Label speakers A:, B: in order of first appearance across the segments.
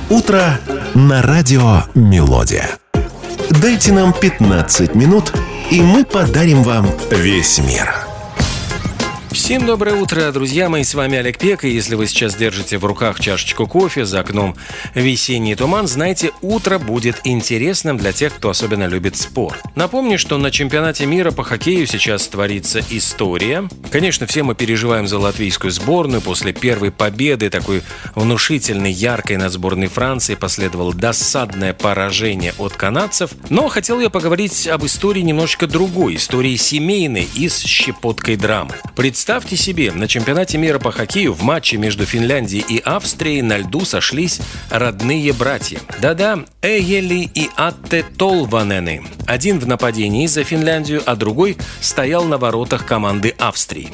A: Утро на радио «Мелодия». Дайте нам 15 минут, и мы подарим вам весь мир.
B: Всем доброе утро, друзья мои, с вами Олег Пек. И если вы сейчас держите в руках чашечку кофе, за окном весенний туман, знайте, утро будет интересным для тех, кто особенно любит спорт. Напомню, что на чемпионате мира по хоккею сейчас творится история. Конечно, все мы переживаем за латвийскую сборную. После первой победы, такой внушительной, яркой над сборной Франции, последовало досадное поражение от канадцев. Но хотел я поговорить об истории немножечко другой, истории семейной и с щепоткой драмы. Представьте себе, на чемпионате мира по хоккею в матче между Финляндией и Австрией на льду сошлись родные братья. Да-да, Эйели и Атте Толванены. Один в нападении за Финляндию, а другой стоял на воротах команды Австрии.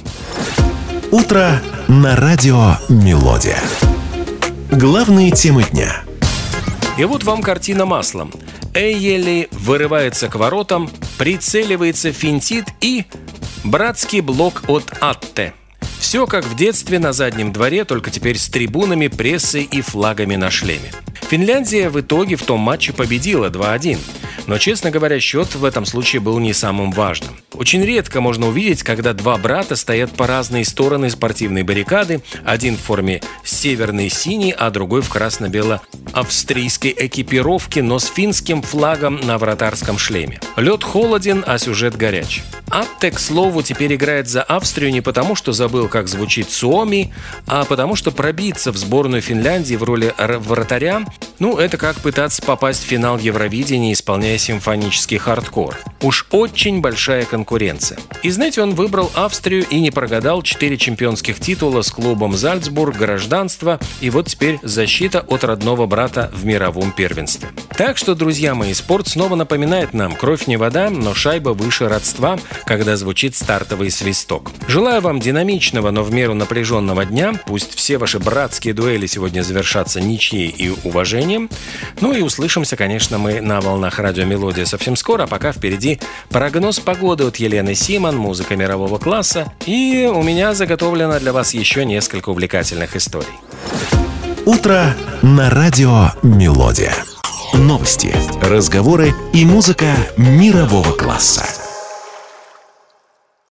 A: Утро на радио «Мелодия». Главные темы дня.
B: И вот вам картина маслом. Эйели вырывается к воротам, прицеливается, финтит и... братский блок от Атте. Все как в детстве на заднем дворе, только теперь с трибунами, прессой и флагами на шлеме. Финляндия в итоге в том матче победила 2-1. Но, честно говоря, счет в этом случае был не самым важным. Очень редко можно увидеть, когда два брата стоят по разные стороны спортивной баррикады, один в форме северной синей, а другой в красно-бело-австрийской экипировке, но с финским флагом на вратарском шлеме. Лед холоден, а сюжет горяч. Атте, к слову, теперь играет за Австрию не потому, что забыл, как звучит Suomi, а потому, что пробиться в сборную Финляндии в роли вратаря, это как пытаться попасть в финал Евровидения, исполняя симфонический хардкор. Уж очень большая конкуренция. И знаете, он выбрал Австрию и не прогадал. 4 чемпионских титула с клубом Зальцбург, гражданство и вот теперь защита от родного брата в мировом первенстве. Так что, друзья мои, спорт снова напоминает нам: кровь не вода, но шайба выше родства, когда звучит стартовый свисток. Желаю вам динамичного, но в меру напряженного дня. Пусть все ваши братские дуэли сегодня завершатся ничьей и уважением. И услышимся, конечно, мы на волнах радио «Мелодия» совсем скоро. А пока впереди прогноз погоды от Елены Симон, музыка мирового класса. И у меня заготовлено для вас еще несколько увлекательных историй.
A: Утро на радио «Мелодия». Новости, разговоры и музыка мирового класса.